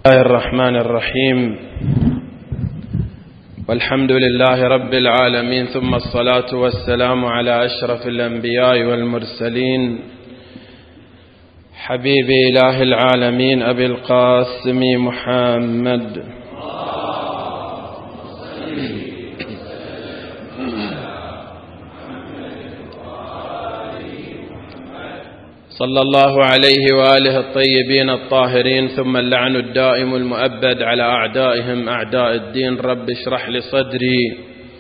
الله الرحمن الرحيم، والحمد لله رب العالمين، ثم الصلاة والسلام على أشرف الأنبياء والمرسلين، حبيب إله العالمين أبي القاسم محمد. صلى الله عليه وآله الطيبين الطاهرين، ثم اللعن الدائم المؤبد على أعدائهم أعداء الدين. رب اشرح لي صدري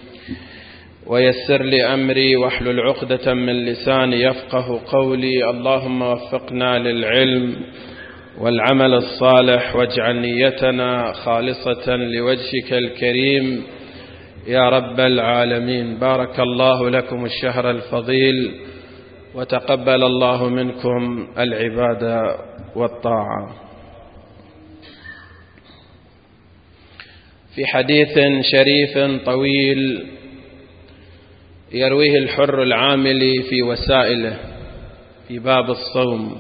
ويسر لي أمري واحلل عقدة من لساني يفقه قولي. اللهم وفقنا للعلم والعمل الصالح، واجعل نيتنا خالصة لوجهك الكريم يا رب العالمين. بارك الله لكم الشهر الفضيل، وتقبل الله منكم العبادة والطاعة. في حديث شريف طويل يرويه الحر العاملي في وسائله في باب الصوم،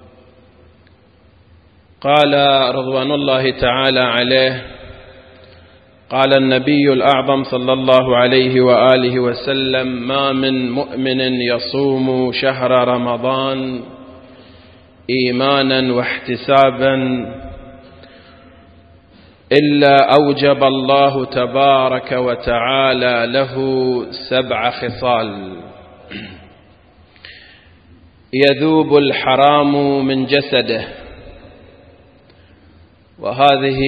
قال رضوان الله تعالى عليه: قال النبي الأعظم صلى الله عليه وآله وسلم: ما من مؤمن يصوم شهر رمضان إيمانا واحتسابا إلا أوجب الله تبارك وتعالى له 7 خصال: يذوب الحرام من جسده، وهذه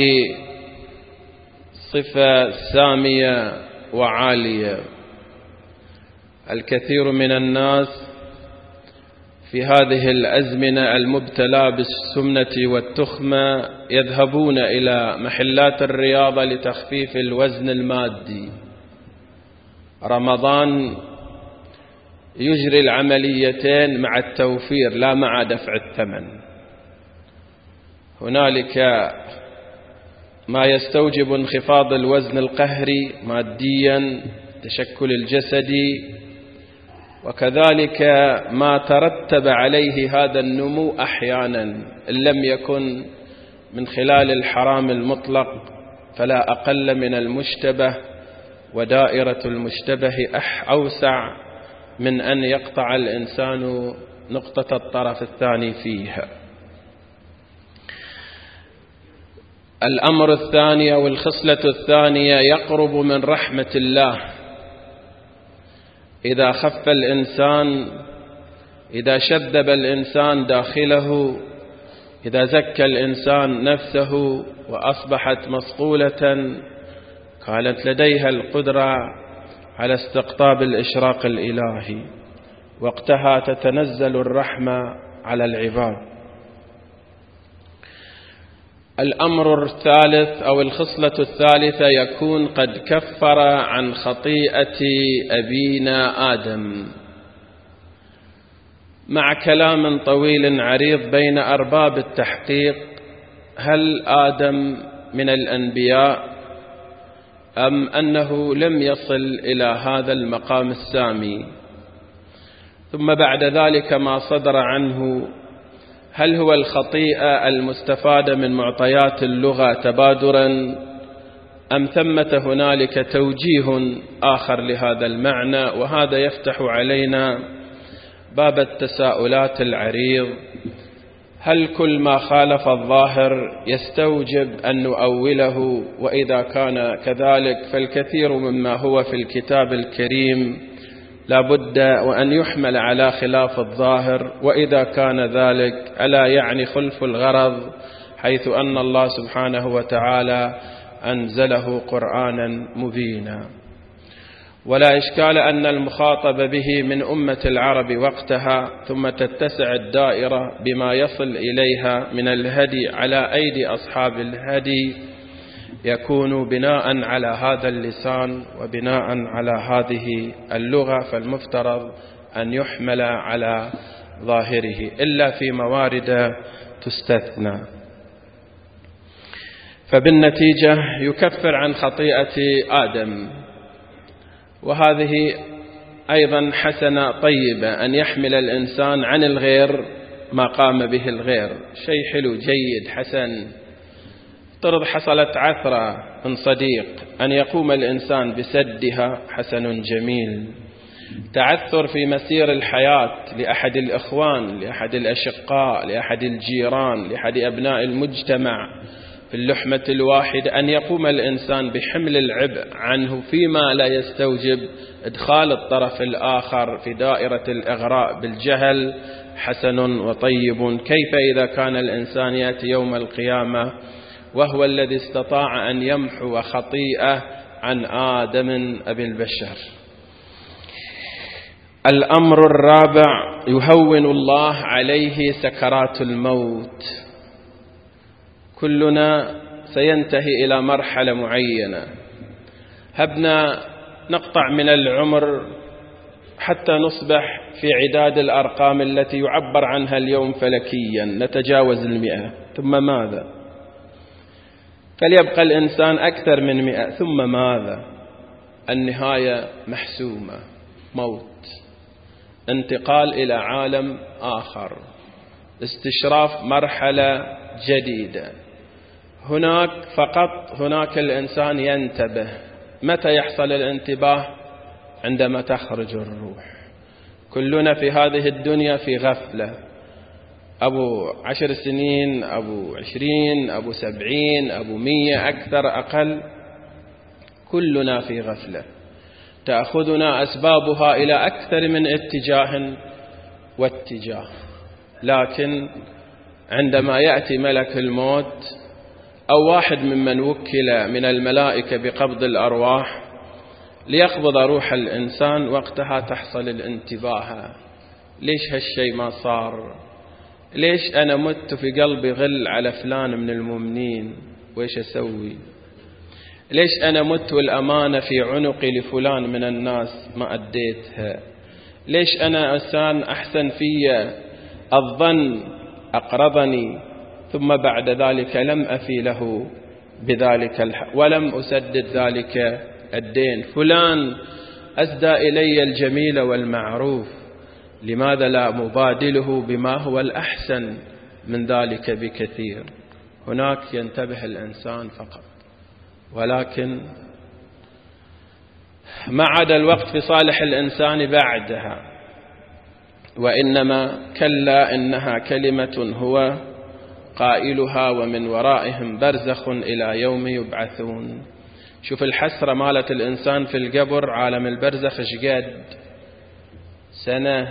صفة سامية وعالية. الكثير من الناس في هذه الأزمنة المبتلى بالسمنة والتخمة يذهبون إلى محلات الرياضة لتخفيف الوزن المادي. رمضان يجري العمليتين مع التوفير لا مع دفع الثمن. هنالك ما يستوجب انخفاض الوزن القهري ماديا، تشكل الجسدي، وكذلك ما ترتب عليه هذا النمو أحيانا إن لم يكن من خلال الحرام المطلق فلا أقل من المشتبه، ودائرة المشتبه أوسع من أن يقطع الإنسان نقطة الطرف الثاني فيها. الأمر الثاني أو الخصلة الثانية: يقرب من رحمة الله. إذا خف الإنسان، إذا شذب الإنسان داخله، إذا زكى الإنسان نفسه وأصبحت مصقولة، كانت لديها القدرة على استقطاب الإشراق الإلهي، وقتها تتنزل الرحمة على العباد. الأمر الثالث أو الخصلة الثالثة: يكون قد كفر عن خطيئة أبينا آدم. مع كلام طويل عريض بين أرباب التحقيق: هل آدم من الأنبياء أم أنه لم يصل إلى هذا المقام السامي؟ ثم بعد ذلك ما صدر عنه: هل هو الخطيئة المستفادة من معطيات اللغة تبادرا، أم ثمة هنالك توجيه آخر لهذا المعنى؟ وهذا يفتح علينا باب التساؤلات العريض: هل كل ما خالف الظاهر يستوجب أن نؤوله؟ وإذا كان كذلك فالكثير مما هو في الكتاب الكريم لا بد وأن يحمل على خلاف الظاهر. وإذا كان ذلك ألا يعني خلف الغرض، حيث أن الله سبحانه وتعالى أنزله قرآنا مبينا. ولا إشكال أن المخاطب به من أمة العرب وقتها، ثم تتسع الدائرة بما يصل إليها من الهدي على أيدي أصحاب الهدي، يكون بناء على هذا اللسان وبناء على هذه اللغة، فالمفترض أن يحمل على ظاهره إلا في موارد تستثنى. فبالنتيجة يكفر عن خطيئة آدم. وهذه أيضا حسنة طيبة، أن يحمل الإنسان عن الغير ما قام به الغير، شيء حلو جيد حسن. افترض حصلت عثرة من صديق أن يقوم الإنسان بسدها، حسن جميل. تعثر في مسير الحياة لأحد الإخوان، لأحد الأشقاء، لأحد الجيران، لأحد أبناء المجتمع في اللحمة الواحدة، أن يقوم الإنسان بحمل العبء عنه فيما لا يستوجب إدخال الطرف الآخر في دائرة الإغراء بالجهل، حسن وطيب. كيف إذا كان الإنسان يأتي يوم القيامة وهو الذي استطاع أن يمحو خطيئة عن آدم أبي البشر؟ الأمر الرابع: يهون الله عليه سكرات الموت. كلنا سينتهي إلى مرحلة معينة، هبنا نقطع من العمر حتى نصبح في عداد الأرقام التي يعبر عنها اليوم فلكيا، نتجاوز 100، ثم ماذا؟ فليبقى الإنسان أكثر من 100، ثم ماذا؟ النهاية محسومة، موت، انتقال إلى عالم آخر، استشراف مرحلة جديدة. هناك الإنسان ينتبه. متى يحصل الانتباه؟ عندما تخرج الروح. كلنا في هذه الدنيا في غفلة، أبو 10 سنين، أبو 20، أبو 70، أبو 100، أكثر أقل، كلنا في غفلة تأخذنا أسبابها إلى أكثر من اتجاه واتجاه. لكن عندما يأتي ملك الموت أو واحد ممن وكل من الملائكة بقبض الأرواح ليقبض روح الإنسان، وقتها تحصل الانتباه. ليش هالشيء ما صار؟ ليش أنا مت في قلبي غل على فلان من المؤمنين؟ وإيش أسوي؟ ليش أنا مت والأمانة في عنقي لفلان من الناس ما أديتها؟ ليش أنا إنسان أحسن في الظن أقرضني ثم بعد ذلك لم أفي له بذلك الحق ولم أسدد ذلك الدين؟ فلان أسدى إلي الجميل والمعروف، لماذا لا مبادله بما هو الأحسن من ذلك بكثير؟ هناك ينتبه الإنسان فقط، ولكن ما عاد الوقت في صالح الإنسان بعدها، وإنما كلا إنها كلمة هو قائلها ومن ورائهم برزخ إلى يوم يبعثون. شوف الحسرة مالت الإنسان في القبر، عالم البرزخ شقد سنة،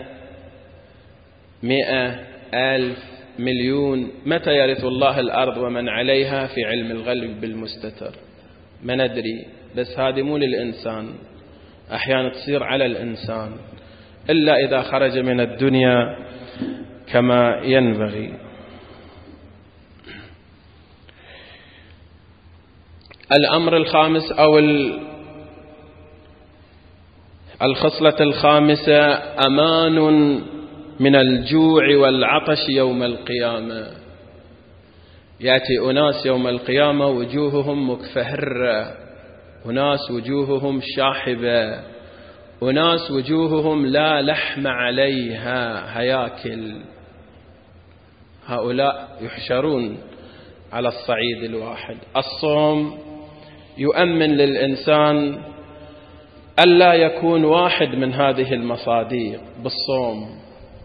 100 ألف مليون. متى يرث الله الأرض ومن عليها؟ في علم الغيب بالمستتر، ما ندري. بس هذه مو للإنسان، أحيانا تصير على الإنسان إلا إذا خرج من الدنيا كما ينبغي. الأمر الخامس أو الخصلة الخامسة: أمان من الجوع والعطش يوم القيامة. يأتي أناس يوم القيامة وجوههم مكفهرة، أناس وجوههم شاحبة، أناس وجوههم لا لحم عليها هياكل. هؤلاء يحشرون على الصعيد الواحد. الصوم يؤمن للإنسان ألا يكون واحد من هذه المصادق بالصوم.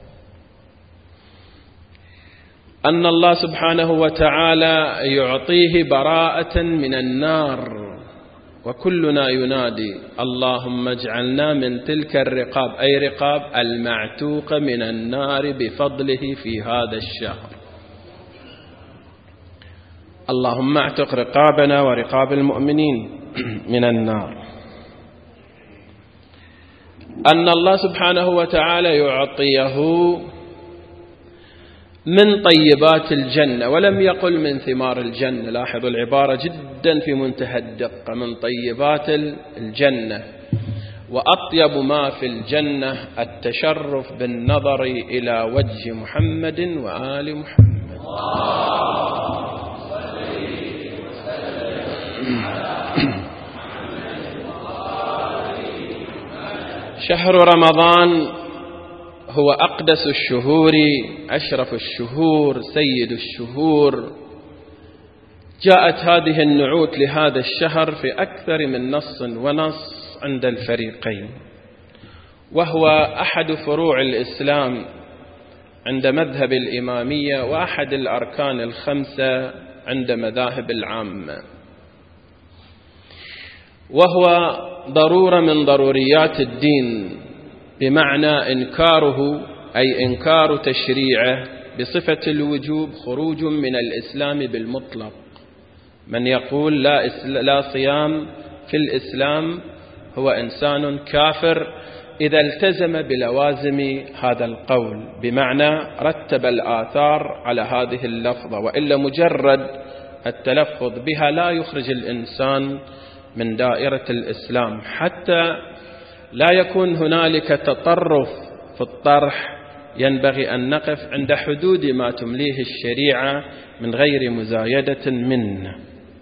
أن الله سبحانه وتعالى يعطيه براءة من النار، وكلنا ينادي: اللهم اجعلنا من تلك الرقاب، أي رقاب المعتوق من النار بفضله في هذا الشهر. اللهم اعتق رقابنا ورقاب المؤمنين من النار. أن الله سبحانه وتعالى يعطيه من طيبات الجنة، ولم يقل من ثمار الجنة. لاحظوا العبارة جدا في منتهى الدقة: من طيبات الجنة. وأطيب ما في الجنة التشرف بالنظر إلى وجه محمد وآل محمد. شهر رمضان هو أقدس الشهور، أشرف الشهور، سيد الشهور، جاءت هذه النعوت لهذا الشهر في أكثر من نص ونص عند الفريقين، وهو أحد فروع الإسلام عند مذهب الإمامية وأحد الأركان الخمسة عند مذاهب العامة، وهو ضرورة من ضروريات الدين، بمعنى إنكاره أي إنكار تشريعه بصفة الوجوب خروج من الإسلام بالمطلق. من يقول لا صيام في الإسلام هو إنسان كافر إذا التزم بلوازم هذا القول، بمعنى رتب الآثار على هذه اللفظة، وإلا مجرد التلفظ بها لا يخرج الإنسان من دائرة الإسلام، حتى لا يكون هنالك تطرف في الطرح. ينبغي أن نقف عند حدود ما تمليه الشريعة من غير مزايدة منه.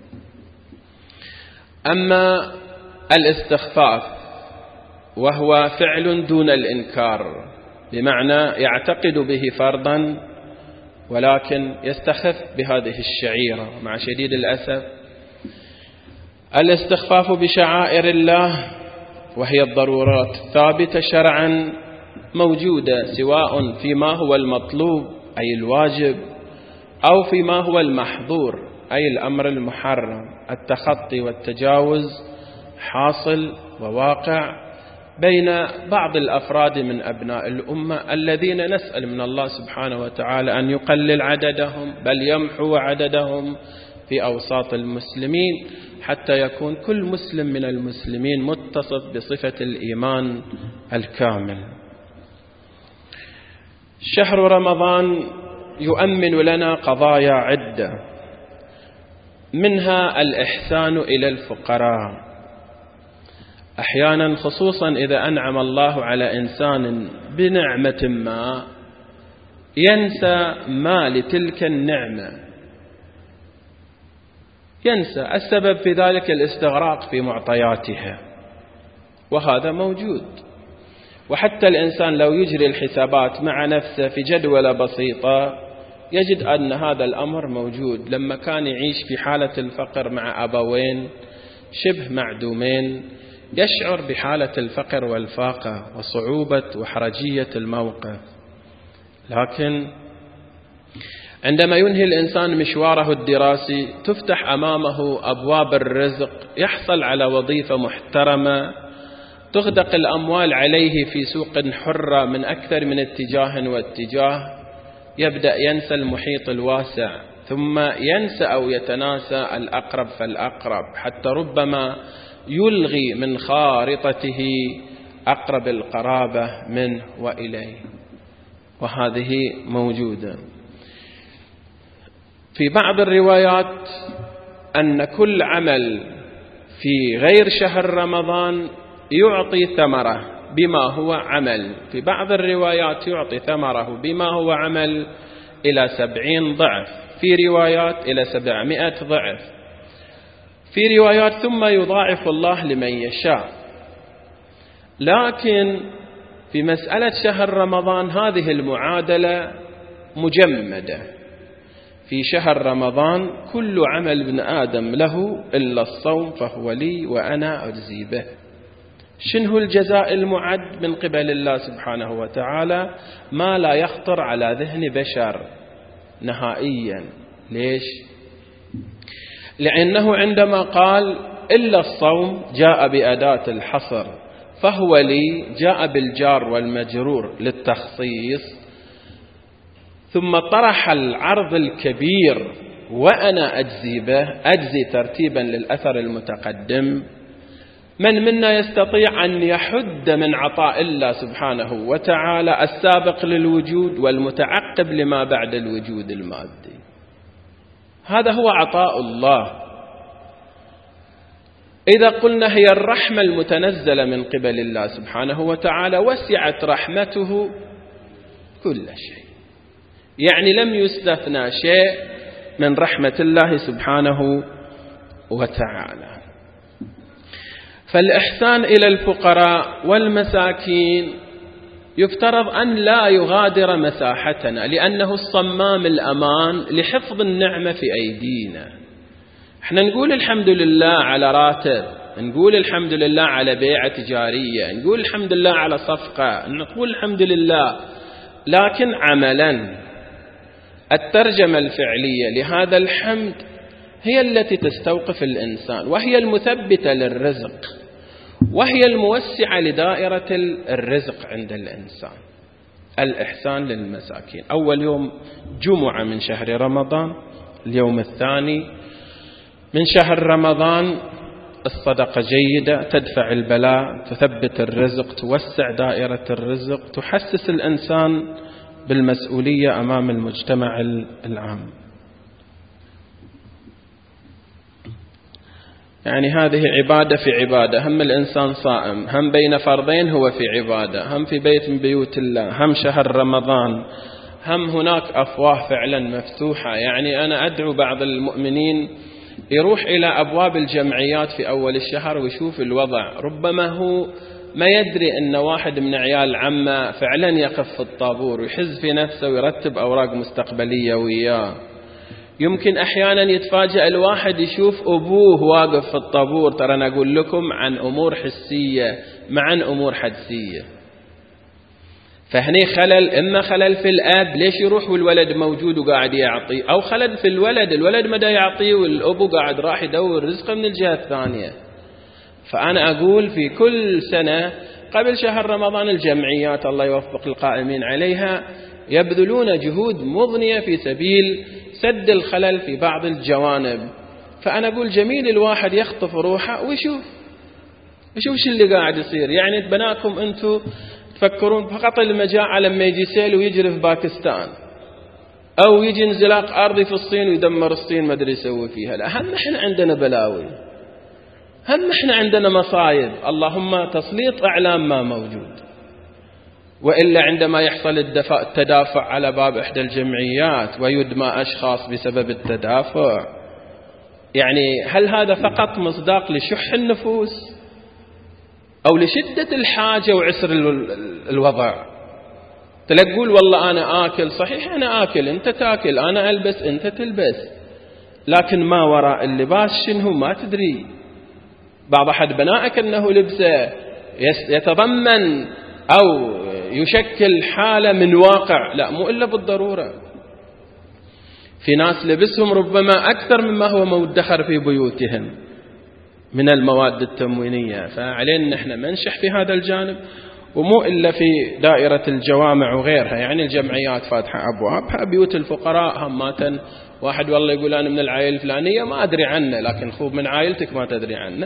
أما الاستخفاف وهو فعل دون الإنكار، بمعنى يعتقد به فرضا ولكن يستخف بهذه الشعيرة. مع شديد الأسف الاستخفاف بشعائر الله وهي الضرورات ثابتة شرعا موجودة، سواء فيما هو المطلوب أي الواجب أو فيما هو المحظور أي الأمر المحرم. التخطي والتجاوز حاصل وواقع بين بعض الأفراد من أبناء الأمة الذين نسأل من الله سبحانه وتعالى أن يقلل عددهم، بل يمحو عددهم في أوساط المسلمين، حتى يكون كل مسلم من المسلمين متصف بصفة الإيمان الكامل. شهر رمضان يؤمن لنا قضايا عدة، منها الإحسان إلى الفقراء. أحيانا خصوصا إذا أنعم الله على إنسان بنعمة ما ينسى ما لتلك النعمة، ينسى السبب في ذلك الاستغراق في معطياتها، وهذا موجود. وحتى الإنسان لو يجري الحسابات مع نفسه في جدولة بسيطة يجد أن هذا الأمر موجود. لما كان يعيش في حالة الفقر مع أبوين شبه معدومين يشعر بحالة الفقر والفاقة وصعوبة وحرجية الموقف، لكن عندما ينهي الإنسان مشواره الدراسي تفتح أمامه أبواب الرزق، يحصل على وظيفة محترمة، تغدق الأموال عليه في سوق حرة من أكثر من اتجاه واتجاه، يبدأ ينسى المحيط الواسع، ثم ينسى أو يتناسى الأقرب فالأقرب، حتى ربما يلغي من خارطته أقرب القرابة منه وإليه، وهذه موجودة. في بعض الروايات أن كل عمل في غير شهر رمضان يعطي ثمرة بما هو عمل، في بعض الروايات يعطي ثمره بما هو عمل إلى 70 ضعف، في روايات إلى 700 ضعف، في روايات ثم يضاعف الله لمن يشاء. لكن في مسألة شهر رمضان هذه المعادلة مجمدة. في شهر رمضان كل عمل ابن آدم له إلا الصوم فهو لي وأنا أجزي به. شنو الجزاء المعد من قبل الله سبحانه وتعالى؟ ما لا يخطر على ذهن بشر نهائيا. ليش؟ لأنه عندما قال إلا الصوم جاء بأداة الحصر، فهو لي جاء بالجار والمجرور للتخصيص، ثم طرح العرض الكبير وأنا أجزي به، أجزي ترتيبا للأثر المتقدم. من منا يستطيع أن يحد من عطاء الله سبحانه وتعالى السابق للوجود والمتعقب لما بعد الوجود المادي؟ هذا هو عطاء الله. إذا قلنا هي الرحمة المتنزلة من قبل الله سبحانه وتعالى، وسعت رحمته كل شيء، يعني لم يستثنى شيء من رحمة الله سبحانه وتعالى. فالإحسان إلى الفقراء والمساكين يفترض أن لا يغادر مساحتنا، لأنه الصمام الأمان لحفظ النعمة في أيدينا. احنا نقول الحمد لله على راتب، نقول الحمد لله على بيعة تجارية، نقول الحمد لله على صفقة، نقول الحمد لله، لكن عملا الترجمة الفعلية لهذا الحمد هي التي تستوقف الإنسان، وهي المثبتة للرزق، وهي الموسعة لدائرة الرزق عند الإنسان. الإحسان للمساكين. أول يوم جمعة من شهر رمضان، اليوم الثاني من شهر رمضان، الصدقة جيدة، تدفع البلاء، تثبت الرزق، توسع دائرة الرزق، تحسس الإنسان بالمسؤولية أمام المجتمع العام. يعني هذه عبادة في عبادة، هم الإنسان صائم، هم بين فرضين هو في عبادة، هم في بيت من بيوت الله، هم شهر رمضان، هم هناك أفواه فعلا مفتوحة. يعني أنا أدعو بعض المؤمنين يروح إلى أبواب الجمعيات في أول الشهر ويشوف الوضع، ربما هو ما يدري أن واحد من عيال عمه فعلا يقف في الطابور ويحز في نفسه ويرتب أوراق مستقبلية وياه. يمكن أحيانا يتفاجأ الواحد يشوف أبوه واقف في الطابور. ترى أنا أقول لكم عن أمور حسية مع عن أمور حدسية. فهني خلل، إما خلل في الأب، ليش يروح والولد موجود وقاعد يعطي، أو خلل في الولد مدى يعطي والأبو قاعد راح يدور رزقه من الجهة الثانية. فأنا أقول في كل سنة قبل شهر رمضان الجمعيات الله يوفق القائمين عليها يبذلون جهود مضنية في سبيل سد الخلل في بعض الجوانب. فأنا أقول جميل الواحد يخطف روحه ويشوف شو اللي قاعد يصير. يعني بناكم أنتم تفكرون فقط المجاعة لما يجي سيل ويجري في باكستان، أو يجي انزلاق أرضي في الصين ويدمر الصين ما أدري يسوي فيها. لا، هم إحنا عندنا بلاوي، هم إحنا عندنا مصايب، اللهم تسليط إعلام ما موجود. وإلا عندما يحصل التدافع على باب إحدى الجمعيات ويدمى أشخاص بسبب التدافع، يعني هل هذا فقط مصداق لشح النفوس أو لشدة الحاجة وعسر الوضع؟ تقول والله أنا آكل، صحيح أنا آكل، أنت تاكل، أنا ألبس، أنت تلبس، لكن ما وراء اللباس شنو ما تدري. بعض أحد بنائك أنه لبسه يتضمن أو يشكل حالة من واقع، لا مو إلا بالضرورة. في ناس لبسهم ربما أكثر مما هو مدخر في بيوتهم من المواد التموينية. فعلينا نحن منشح في هذا الجانب، ومو إلا في دائرة الجوامع وغيرها. يعني الجمعيات فاتحة أبوابها، بيوت الفقراء هماتا. واحد والله يقول أنا من العائلة الفلانية ما أدري عنه، لكن خوب من عائلتك ما تدري عنه،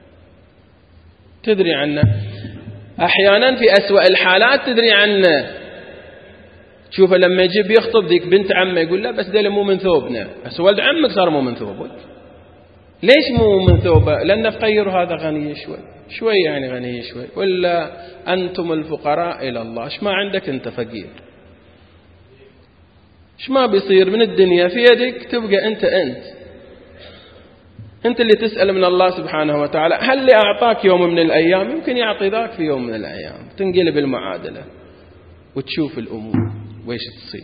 تدري عنه. أحيانا في أسوأ الحالات تدري عنه. شوفه لما يجيب يخطب ذيك بنت عمه يقول لا بس ده مو من ثوبنا، بس ولد عمك صار مو من ثوبك. ليش مو من ثوبه؟ لأن فقير هذا غني شوي يعني غني شوي، ولا أنتم الفقراء إلى الله. إيش ما عندك أنت فقير، إيش ما بيصير من الدنيا في يدك تبقى أنت اللي تسأل من الله سبحانه وتعالى. هل اللي أعطاك يوم من الأيام يمكن يعطي ذاك في يوم من الأيام. تنقلب المعادلة وتشوف الأمور وإيش تصير.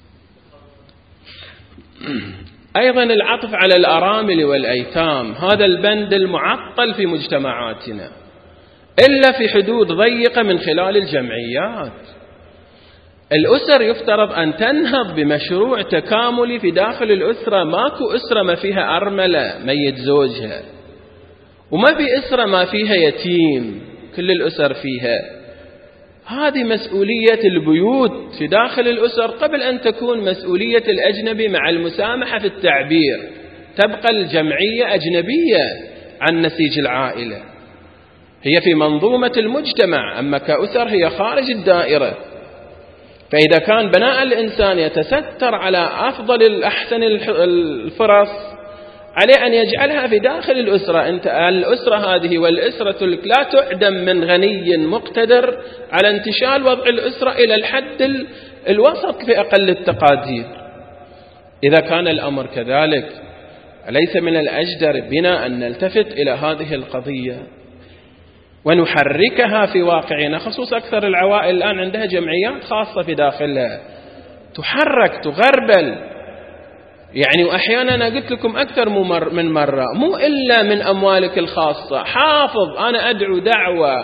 أيضا العطف على الأرامل والأيتام، هذا البند المعطل في مجتمعاتنا إلا في حدود ضيقة من خلال الجمعيات. الأسر يفترض أن تنهض بمشروع تكاملي في داخل الأسرة. ماكو أسرة ما فيها أرملة ميت زوجها، وما في أسرة ما فيها يتيم، كل الأسر فيها. هذه مسؤولية البيوت في داخل الأسر قبل أن تكون مسؤولية الأجنبي مع المسامحة في التعبير. تبقى الجمعية أجنبية عن نسيج العائلة، هي في منظومة المجتمع، أما كأسر هي خارج الدائرة. فإذا كان بناء الإنسان يتستر على أفضل الأحسن الفرص، عليه أن يجعلها في داخل الأسرة. أنت الأسرة هذه والأسرة لا تعدم من غني مقتدر على انتشال وضع الأسرة إلى الحد الوسط في أقل التقادير. إذا كان الأمر كذلك، أليس من الأجدر بنا أن نلتفت إلى هذه القضية ونحركها في واقعنا؟ خصوص أكثر العوائل الآن عندها جمعيات خاصة في داخلها، تحرك، تغربل، يعني وأحيانا أنا قلت لكم أكثر من مرة، مو إلا من أموالك الخاصة. حافظ، أنا أدعو دعوة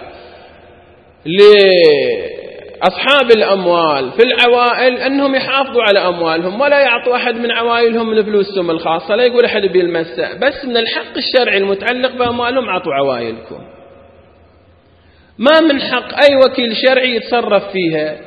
لأصحاب الأموال في العوائل أنهم يحافظوا على أموالهم ولا يعطوا أحد من عوائلهم من فلوسهم الخاصة، لا يقول أحد بيلمسها، بس من الحق الشرعي المتعلق بأموالهم عطوا عوائلكم. ما من حق أي وكيل شرعي يتصرف فيها،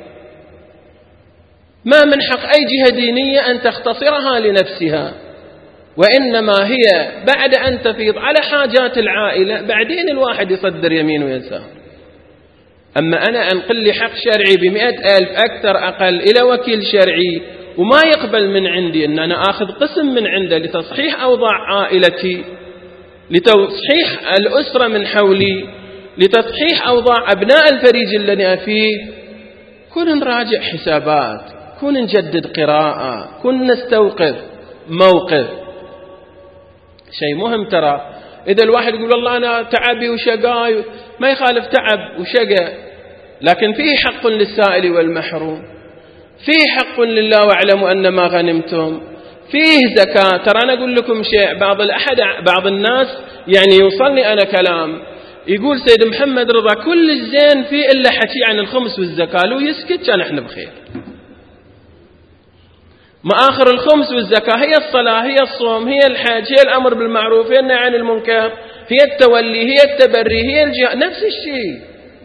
ما من حق أي جهة دينية أن تختصرها لنفسها، وإنما هي بعد أن تفيض على حاجات العائلة بعدين الواحد يصدر يمين ويسار. أما أنا أنقل لي حق شرعي ب100,000 أكثر أقل إلى وكيل شرعي وما يقبل من عندي أن أنا أخذ قسم من عنده لتصحيح أوضاع عائلتي، لتصحيح الأسرة من حولي، لتصحيح أوضاع أبناء الفريج الذي أنا فيه، كون نراجع حسابات، كون نجدد قراءة، كون نستوقف موقف. شيء مهم ترى. إذا الواحد يقول والله أنا تعبي وشقاي، ما يخالف تعب وشقى، لكن فيه حق للسائل والمحروم، فيه حق لله واعلموا أن ما غنمتم، فيه زكاة. ترى أنا أقول لكم شيء، بعض الناس يعني يوصلني أنا كلام يقول سيد محمد رضا كل الزين فيه إلا حكي عن الخمس والزكاة، لو يسكت كان احنا بخير. ما آخر الخمس والزكاة هي الصلاة، هي الصوم، هي الحج، هي الأمر بالمعروف، هي النهي عن المنكر، هي التولي، هي التبري، هي الجهاد، نفس الشيء.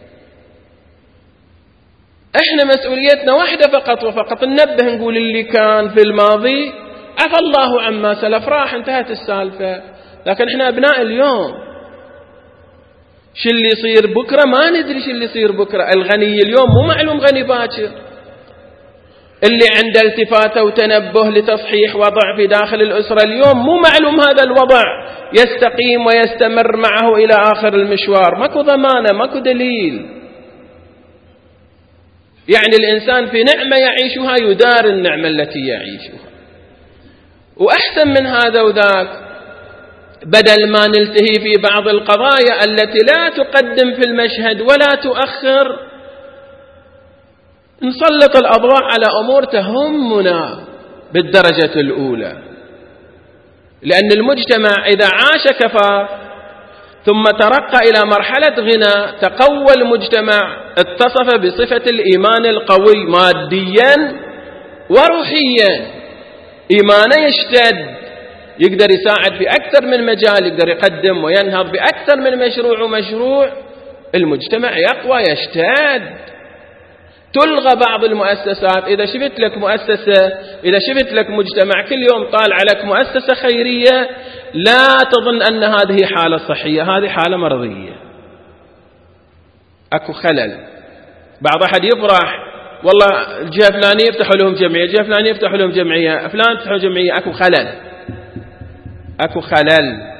احنا مسؤوليتنا واحدة فقط وفقط، ننبه نقول اللي كان في الماضي عفى الله عما سلف، راح انتهت السالفة. لكن احنا أبناء اليوم، شو اللي يصير بكرة ما ندري، شو اللي يصير بكرة. الغني اليوم مو معلوم غني باكر، اللي عنده التفاتة وتنبه لتصحيح وضع في داخل الأسرة اليوم مو معلوم هذا الوضع يستقيم ويستمر معه إلى آخر المشوار. ماكو ضمانة، ماكو دليل. يعني الإنسان في نعمة يعيشها يدار النعمة التي يعيشها. وأحسن من هذا وذاك، بدل ما نلتهي في بعض القضايا التي لا تقدم في المشهد ولا تؤخر، نسلط الأضواء على أمور تهمنا بالدرجة الأولى. لأن المجتمع إذا عاش كفاف ثم ترقى إلى مرحلة غنى، تقوى المجتمع، اتصف بصفة الإيمان القوي ماديا وروحيا، إيمانه يشتد، يقدر يساعد في أكثر من مجال، يقدر يقدم وينهض بأكثر من مشروع ومشروع، المجتمع يقوى يشتد. تلغى بعض المؤسسات. إذا شفت لك مؤسسة، إذا شفت لك مجتمع كل يوم طالع لك مؤسسة خيرية، لا تظن أن هذه حالة صحية، هذه حالة مرضية. أكو خلل. بعض أحد يفرح والله الجهة فلانية يفتحوا لهم جمعية، الجهة فلانية يفتحوا لهم جمعية، فلان يفتحوا جمعية. أكو خلل، أكو خلل.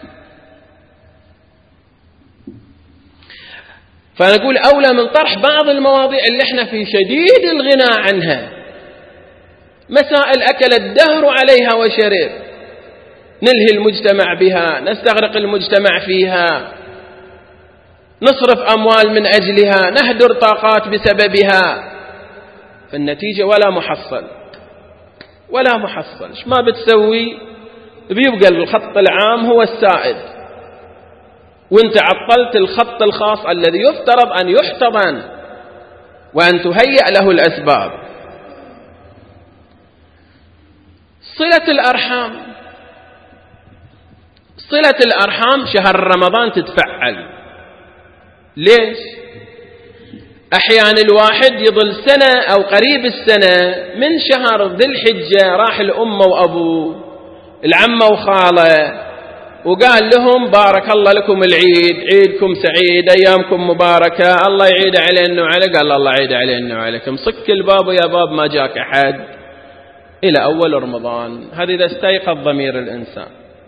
فنقول أولى من طرح بعض المواضيع اللي احنا في شديد الغنى عنها، مسائل أكل الدهر عليها وشرب، نلهي المجتمع بها، نستغرق المجتمع فيها، نصرف أموال من أجلها، نهدر طاقات بسببها، فالنتيجة ولا محصل ولا محصل. إيش ما بتسوي بيبقى الخط العام هو السائد، وانت عطلت الخط الخاص الذي يفترض أن يحتضن وأن تهيأ له الأسباب. صلة الأرحام، صلة الأرحام شهر رمضان تتفعل. ليش؟ أحيانا الواحد يظل سنة أو قريب السنة من شهر ذي الحجة راح الأم وأبوه، العمة وخالة، وقال لهم بارك الله لكم العيد، عيدكم سعيد، أيامكم مباركة، الله يعيد علينا وعليك. قال الله يعيد علينا وعليكم، صك الباب يا باب ما جاك أحد إلى أول رمضان. هذا إذا استيقظ ضمير الإنسان.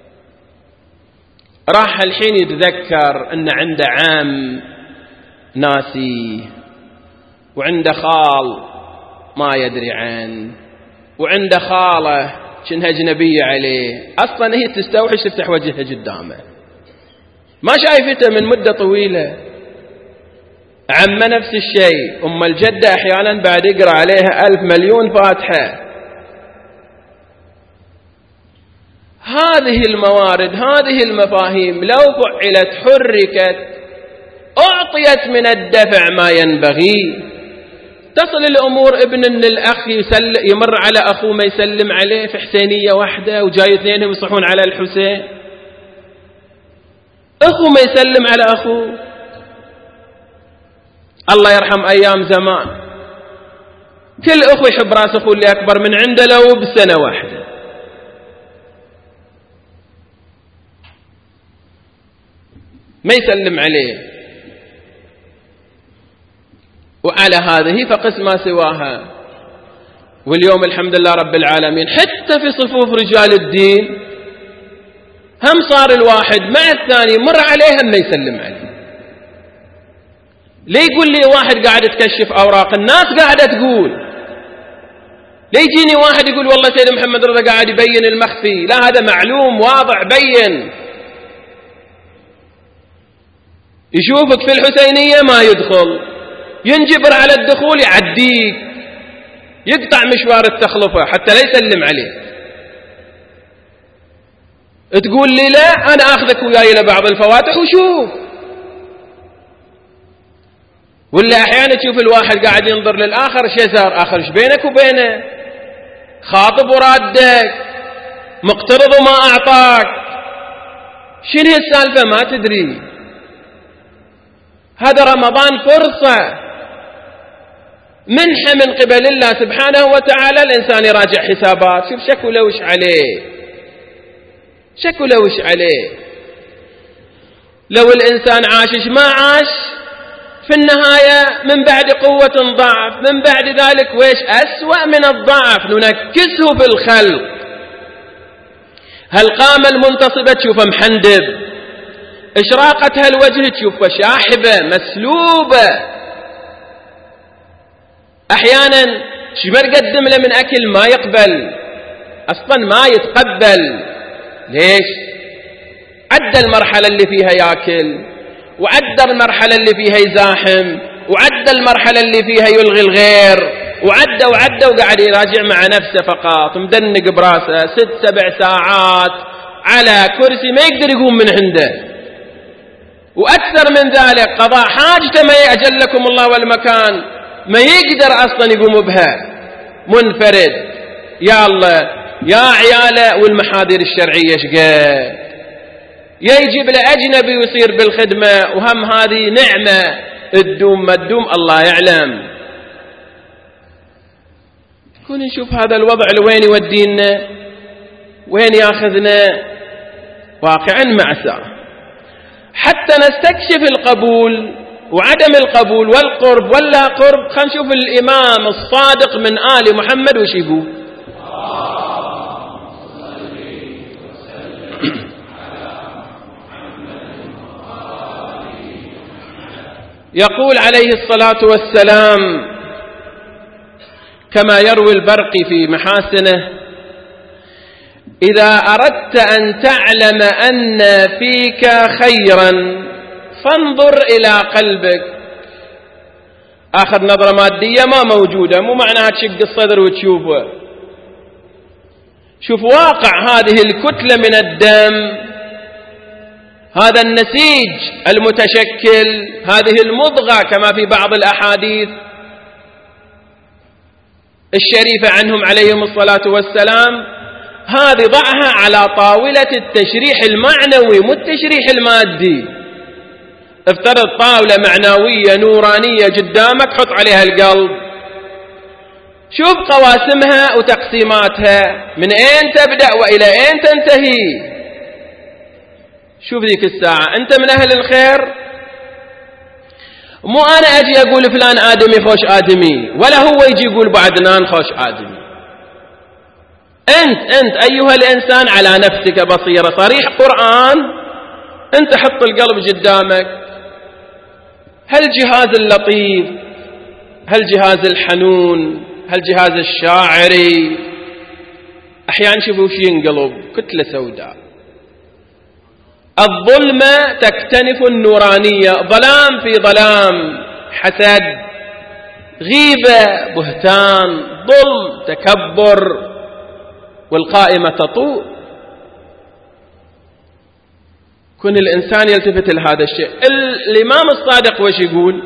راح الحين يتذكر أن عنده عام ناسي، وعنده خال ما يدري عنه، وعنده خالة شنها أجنبية عليه، أصلا هي تستوحش تفتح وجهها قدامه، ما شايفته من مدة طويلة. عمه نفس الشيء، أم الجدة أحيانا بعد يقرأ عليها 1000 مليون فاتحة. هذه الموارد، هذه المفاهيم لو فعلت، حركت، أعطيت من الدفع ما ينبغي، تصل الأمور ابن الأخ يمر على أخوه ما يسلم عليه في حسينية واحدة، وجاي اثنينهم يصحون على الحسين، أخو ما يسلم على أخوه. الله يرحم أيام زمان، كل أخو يحب راس أخوه اللي أكبر من عنده لو بسنة واحدة. ما يسلم عليه. وعلى هذه فقس ما سواها. واليوم الحمد لله رب العالمين حتى في صفوف رجال الدين هم صار الواحد مع الثاني مر عليه هم ما يسلم عليه. ليه يقول لي واحد قاعد تكشف أوراق الناس قاعدة تقول؟ ليه يجيني واحد يقول والله سيد محمد رضا قاعد يبين المخفي؟ لا، هذا معلوم واضح بين. يشوفك في الحسينية ما يدخل، ينجبر على الدخول يعديك، يقطع مشوار التخلفة حتى لا يسلم عليه. تقول لي لا أنا أخذك وياي لبعض الفواتح وشوف. ولا أحيانا تشوف الواحد قاعد ينظر للآخر شزار، آخر ايش بينك وبينه؟ خاطب ورادك، مقترض وما أعطاك، شنو هي السالفة؟ ما تدري. هذا رمضان فرصة منحة من قبل الله سبحانه وتعالى، الإنسان يراجع حسابات، شوف شكو لوش عليه، شكو لوش عليه. لو الإنسان عاش ما عاش في النهاية من بعد قوة ضعف، من بعد ذلك ويش أسوأ من الضعف، ننكسه في الخلق. هالقامة المنتصبة تشوفها محندب، إشراقة هالوجه تشوفها شاحبة مسلوبة. أحيانا شمر قدم له من أكل ما يقبل، أصلا ما يتقبل. ليش؟ عدى المرحلة اللي فيها ياكل، وعدى المرحلة اللي فيها يزاحم، وعدى المرحلة اللي فيها يلغي الغير، وعدى وقاعد يراجع مع نفسه فقط، مدنق براسه 6-7 ساعات على كرسي ما يقدر يقوم من عنده. وأكثر من ذلك قضاء حاجته ما يأجلكم الله والمكان ما يقدر أصلا يقوم بها منفرد. يا الله يا عياله، والمحاذير الشرعية شقد يجيب له أجنبي ويصير بالخدمة، وهم هذه نعمة الدوم ما الدوم الله يعلم. كون نشوف هذا الوضع لوين يودينا، وين ياخذنا، واقعا مأساة. حتى نستكشف القبول وعدم القبول والقرب ولا قرب، خلينا نشوف الإمام الصادق من آل محمد وش يقول. يقول عليه الصلاة والسلام كما يروي البرقي في محاسنه: إذا أردت أن تعلم أن فيك خيرا فانظر إلى قلبك. آخر نظرة مادية ما موجودة، مو معناها تشق الصدر وتشوفه. شوف واقع هذه الكتلة من الدم، هذا النسيج المتشكل، هذه المضغة كما في بعض الأحاديث الشريفة عنهم عليهم الصلاة والسلام، هذه ضعها على طاولة التشريح المعنوي مو التشريح المادي. افترض طاولة معنوية نورانية قدامك، حط عليها القلب، شوف قواسمها وتقسيماتها من أين تبدأ وإلى أين تنتهي. شوف ذيك الساعة أنت من أهل الخير، مو أنا أجي أقول فلان آدمي خوش آدمي، ولا هو يجي يقول بعدنان خوش آدمي. أنت أيها الإنسان على نفسك بصيرة، صريح قرآن. أنت حط القلب قدامك، هالجهاز اللطيف، هالجهاز الحنون، هالجهاز الشاعري، أحيانا شوفوا وش ينقلب كتلة سوداء. الظلمة تكتنف النورانية، ظلام في ظلام، حسد، غيبة، بهتان، ظلم، تكبر، والقائمة تطول. كن الإنسان يلتفت لهذا الشيء. الإمام الصادق وش يقول؟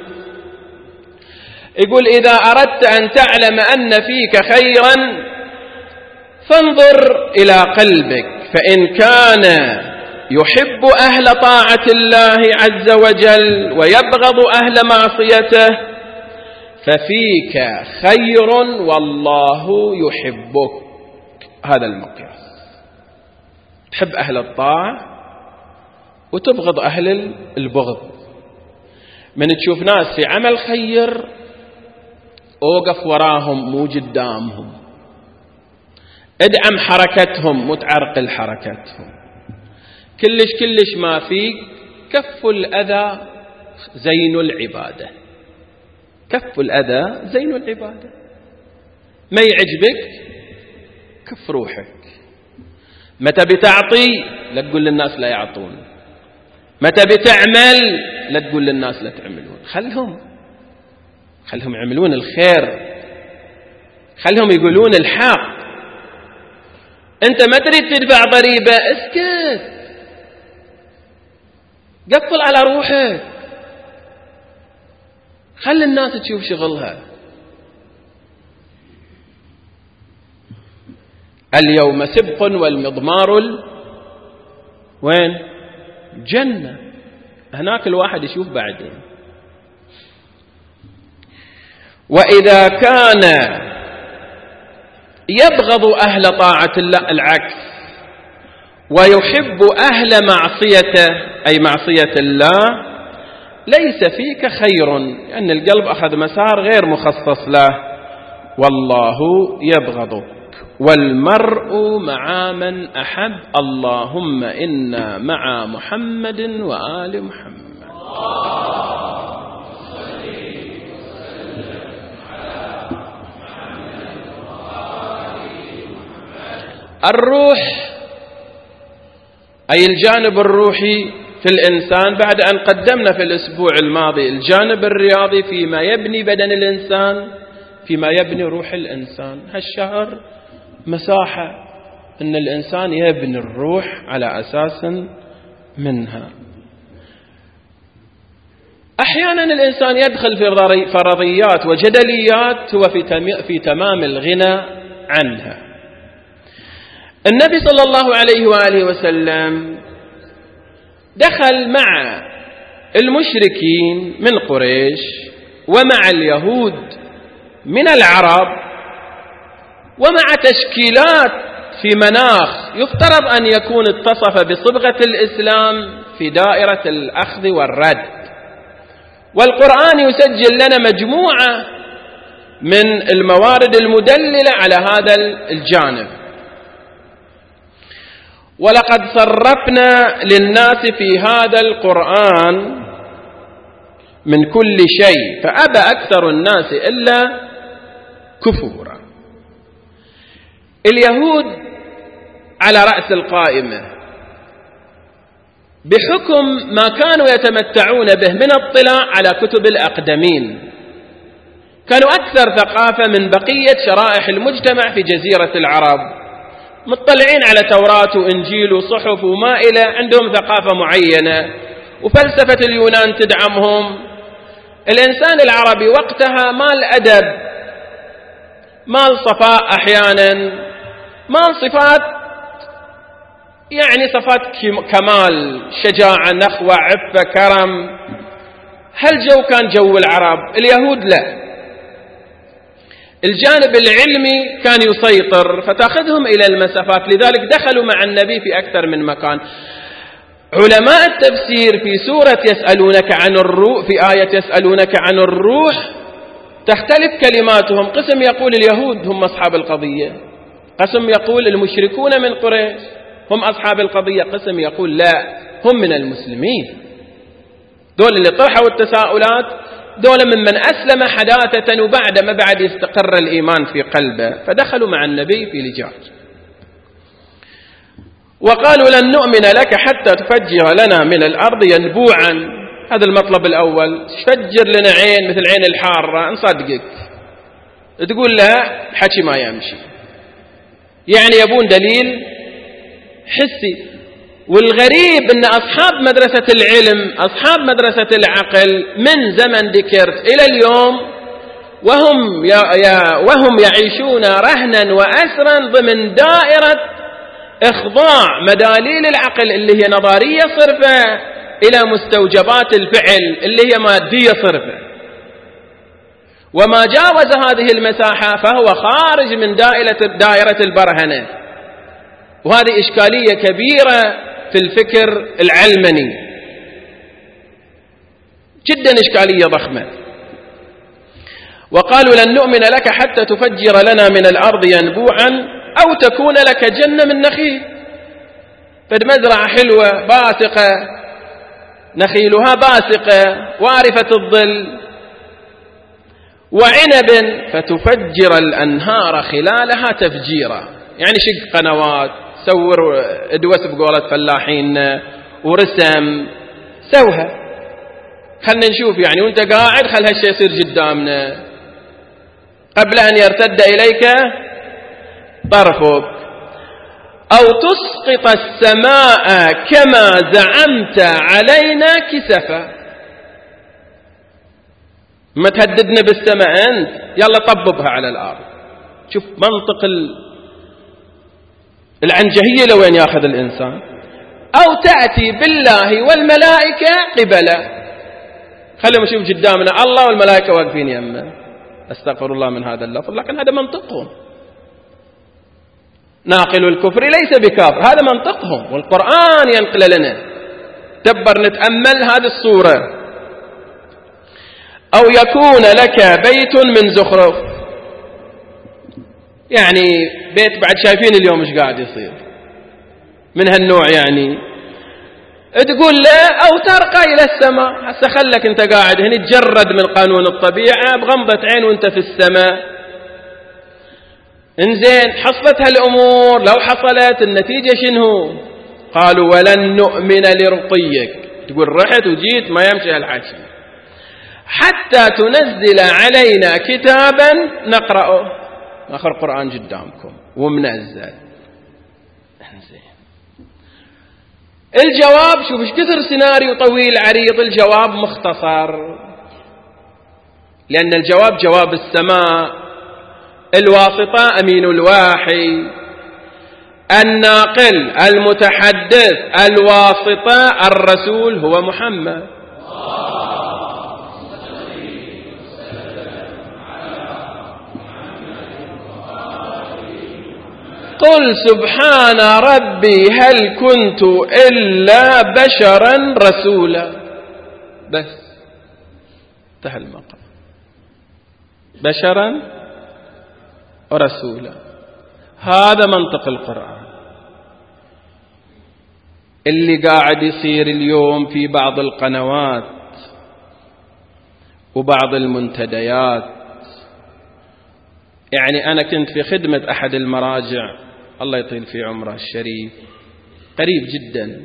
يقول إذا أردت أن تعلم أن فيك خيرا فانظر إلى قلبك، فإن كان يحب أهل طاعة الله عز وجل ويبغض أهل معصيته ففيك خير والله يحبك. هذا المقياس. تحب أهل الطاعة وتبغض أهل البغض. من تشوف ناس في عمل خير أوقف وراهم مو قدامهم، ادعم حركتهم مو تعرقل حركتهم. كلش ما فيك كف الأذى زين العبادة. كف الأذى زين العبادة. ما يعجبك كف روحك. متى بتعطي لا تقول للناس لا يعطون، متى بتعمل لا تقول للناس لا تعملون. خلهم يعملون الخير، خلهم يقولون الحق. أنت ما تريد تدفع ضريبة اسكت، قفل على روحك، خلي الناس تشوف شغلها. اليوم سبق والمضمار وين؟ جنة. هناك الواحد يشوف بعدين. وإذا كان يبغض أهل طاعة الله العكس ويحب أهل معصيته أي معصية الله ليس فيك خير، لأن القلب أخذ مسار غير مخصص له. والله يبغضك والمرء مع من أحب. اللهم إنا مع محمد وآل محمد. الروح أي الجانب الروحي في الإنسان. بعد أن قدمنا في الأسبوع الماضي الجانب الرياضي فيما يبني بدن الإنسان، فيما يبني روح الإنسان. هالشهر مساحة أن الإنسان يبني الروح على أساس منها. أحيانا الإنسان يدخل في فرضيات وجدليات هو في تمام الغنى عنها. النبي صلى الله عليه وآله وسلم دخل مع المشركين من قريش ومع اليهود من العرب ومع تشكيلات في مناخ يفترض أن يكون اتصف بصبغة الإسلام في دائرة الأخذ والرد. والقرآن يسجل لنا مجموعة من الموارد المدللة على هذا الجانب. ولقد صرفنا للناس في هذا القرآن من كل شيء فأبى أكثر الناس إلا كفورا. اليهود على رأس القائمة بحكم ما كانوا يتمتعون به من اطلاع على كتب الأقدمين، كانوا أكثر ثقافة من بقية شرائح المجتمع في جزيرة العرب، مطلعين على توراة وإنجيل وصحف وما إلى، عندهم ثقافة معينة وفلسفة اليونان تدعمهم. الإنسان العربي وقتها مال أدب، مال صفاء، أحيانا مال صفات، يعني صفات كمال، شجاعة، نخوة، عفة، كرم. هالجو كان جو العرب. اليهود لا، الجانب العلمي كان يسيطر فتأخذهم إلى المسافات. لذلك دخلوا مع النبي في أكثر من مكان. علماء التفسير في سورة يسألونك عن الروح، في آية يسألونك عن الروح تختلف كلماتهم. قسم يقول اليهود هم أصحاب القضية، قسم يقول المشركون من قريش هم أصحاب القضية، قسم يقول لا هم من المسلمين. دول اللي طرحوا التساؤلات دول ممن أسلم حداثة وبعد ما بعد يستقر الإيمان في قلبه، فدخلوا مع النبي في لجاج وقالوا لن نؤمن لك حتى تفجر لنا من الأرض ينبوعا. هذا المطلب الأول، تفجر لنا عين مثل عين الحارة نصدقك. تقول لها حكي ما يمشي، يعني يبون دليل حسي. والغريب أن أصحاب مدرسة العلم، أصحاب مدرسة العقل، من زمن ديكارت إلى اليوم وهم يعيشون رهنا وأسرا ضمن دائرة إخضاع مداليل العقل اللي هي نظرية صرفة إلى مستوجبات الفعل اللي هي مادية صرفة. وما جاوز هذه المساحة فهو خارج من دائرة البرهنة، وهذه إشكالية كبيرة في الفكر العلماني، جدا إشكالية ضخمة. وقالوا لن نؤمن لك حتى تفجر لنا من الأرض ينبوعا أو تكون لك جنة من نخيل. فد مزرعة حلوة باسقة، نخيلها باسقة وعارفة الظل، وعنب فتفجر الأنهار خلالها تفجيرا، يعني شق قنوات، سور ادوس بقولة فلاحين ورسم، سوها خلنا نشوف يعني وانت قاعد خل هالشيء يصير قدامنا قبل أن يرتد إليك طرفك. أو تسقط السماء كما زعمت علينا كسفا، ما تهددنا بالسماء أنت، يلا طببها على الأرض. شوف منطق العنجهية لوين ياخذ الإنسان. أو تأتي بالله والملائكة قبلا، خلينا نشوف قدامنا الله والملائكة واقفين يمه، استغفر الله من هذا اللفظ، لكن هذا منطقهم. ناقل الكفر ليس بكافر، هذا منطقهم والقرآن ينقل لنا. دبر نتأمل هذه الصورة. أو يكون لك بيت من زخرف، يعني بيت بعد شايفين اليوم ايش قاعد يصير من هالنوع، يعني تقول له أو ترقى إلى السماء. هسه خلك أنت قاعد هنا تجرد من قانون الطبيعة بغمضة عين وأنت في السماء. إنزين حصلت هالأمور، لو حصلت النتيجة شنو؟ قالوا ولن نؤمن لرقيك، تقول رحت وجيت ما يمشي هالحكي حتى تنزل علينا كتابا نقرأه. آخر قرآن قدامكم ومنزل. الجواب شوف ايش كثر سيناريو طويل عريض، الجواب مختصر، لأن الجواب جواب السماء، الواسطة أمين الواحي، الناقل المتحدث الواسطة الرسول هو محمد. قل سبحان ربي هل كنت إلا بشرا رسولا. بس انتهى المقام، بشرا ورسولا. هذا منطق القرآن اللي قاعد يصير اليوم في بعض القنوات وبعض المنتديات. يعني أنا كنت في خدمة أحد المراجع الله يطيل في عمره الشريف قريب جدا،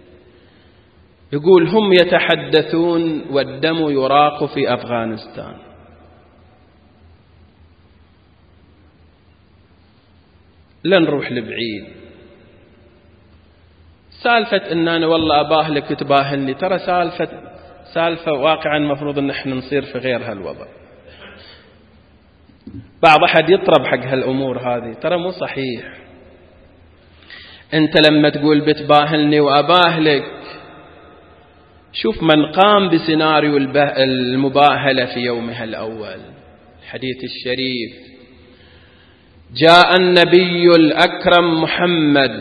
يقول هم يتحدثون والدم يراق في أفغانستان. لا نروح لبعيد، سالفة إن أنا والله أباهلك تباهلني، ترى سالفة واقعا مفروض إن احنا نصير في غير هالوضع. بعض أحد يطرب حق هالأمور هذه، ترى مو صحيح. أنت لما تقول بتباهلني وأباهلك، شوف من قام بسيناريو المباهلة في يومها الأول. الحديث الشريف جاء النبي الأكرم محمد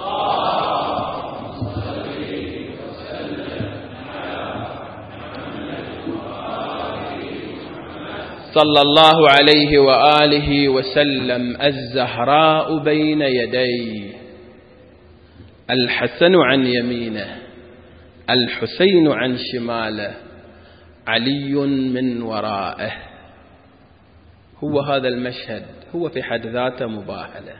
صلى الله عليه وآله وسلم الزهراء بين يديه، الحسن عن يمينه، الحسين عن شماله، علي من ورائه. هو هذا المشهد هو في حد ذاته مباهلة.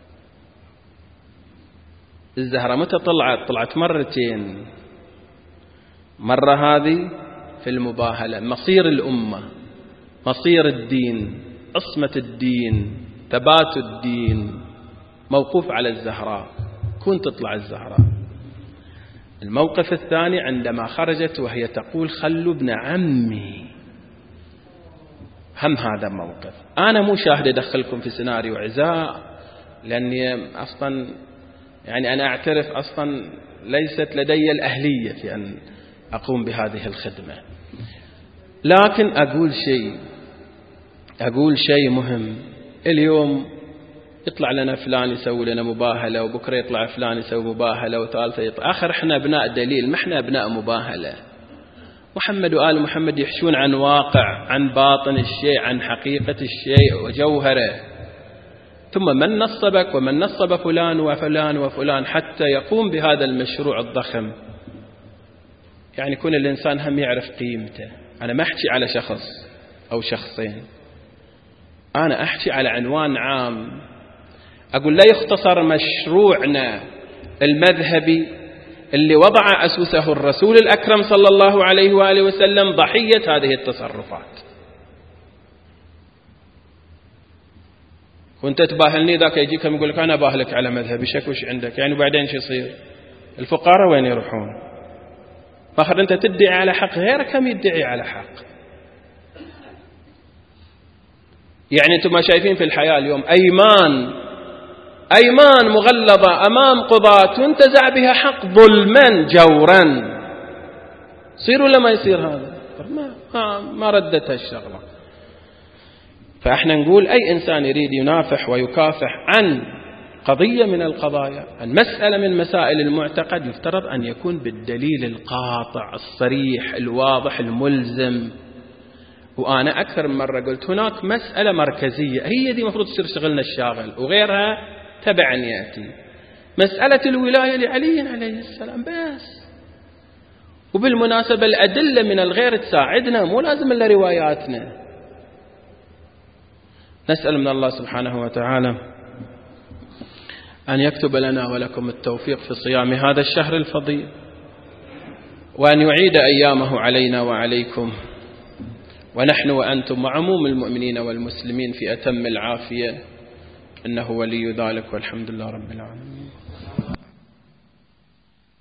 الزهرة متى طلعت مرتين، مرة هذه في المباهلة. مصير الأمة، مصير الدين، عصمة الدين، ثبات الدين موقوف على الزهراء. كون تطلع الزهراء الموقف الثاني عندما خرجت وهي تقول خلوا ابن عمي، هم هذا موقف. أنا مو شاهد أدخلكم في سيناريو عزاء، لأني أصلا يعني أنا أعترف أصلا ليست لدي الأهلية في أن أقوم بهذه الخدمة، لكن أقول شيء مهم. اليوم يطلع لنا فلان يسوي لنا مباهلة، وبكرة يطلع فلان يسوي مباهلة، وثالثة يطلع آخر. إحنا أبناء دليل، ما إحنا أبناء مباهلة. محمد وآل محمد يحشون عن واقع، عن باطن الشيء، عن حقيقة الشيء وجوهره. ثم من نصبك ومن نصب فلان وفلان وفلان حتى يقوم بهذا المشروع الضخم. يعني كل الإنسان هم يعرف قيمته. أنا ما أحكي على شخص أو شخصين، أنا أحكي على عنوان عام. أقول لا يختصر مشروعنا المذهبي اللي وضع أسسه الرسول الأكرم صلى الله عليه وآله وسلم ضحية هذه التصرفات. وانت تباهلني، ذاك يجيك يقول لك أنا باهلك على مذهبي، شكوش عندك يعني، وبعدين شو يصير؟ الفقراء وين يروحون؟ فاخر أنت تدعي على حق، غيرك هم يدعي على حق. يعني أنتم ما شايفين في الحياة اليوم أيمان مغلظة أمام قضاة تنتزع بها حق ظلما جورا. يصير ولا ما يصير؟ هذا ما ردتها الشغلة. فإحنا نقول أي إنسان يريد ينافح ويكافح عن قضية من القضايا، عن مسألة من مسائل المعتقد، يفترض أن يكون بالدليل القاطع الصريح الواضح الملزم. وأنا أكثر من مرة قلت هناك مسألة مركزية هي دي مفروض تصير شغلنا الشاغل، وغيرها تبعا يأتي. مسألة الولاية لعلي عليه السلام بس. وبالمناسبة الأدلة من الغير تساعدنا، مو لازم إلا رواياتنا. نسأل من الله سبحانه وتعالى أن يكتب لنا ولكم التوفيق في صيام هذا الشهر الفضيل، وأن يعيد أيامه علينا وعليكم، ونحن وأنتم وعموم المؤمنين والمسلمين في أتم العافية، إنه ولي ذلك والحمد لله رب العالمين.